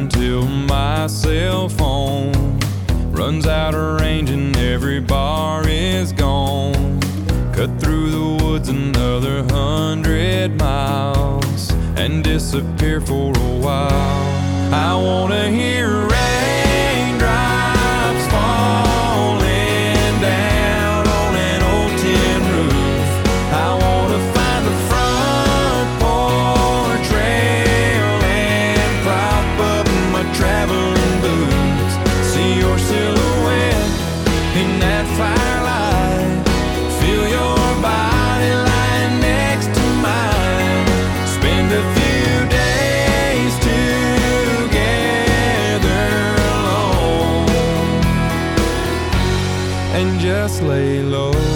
until my cell phone runs out of range and every bar is gone. Cut through the woods another 100 miles and disappear for a while. I wanna hear raindrops falling down on an old tin roof. I wanna find the front porch rail and prop up my traveling boots. See your silhouette in that firelight. Feel your body lying next to mine. Spend a few days together alone and just lay low.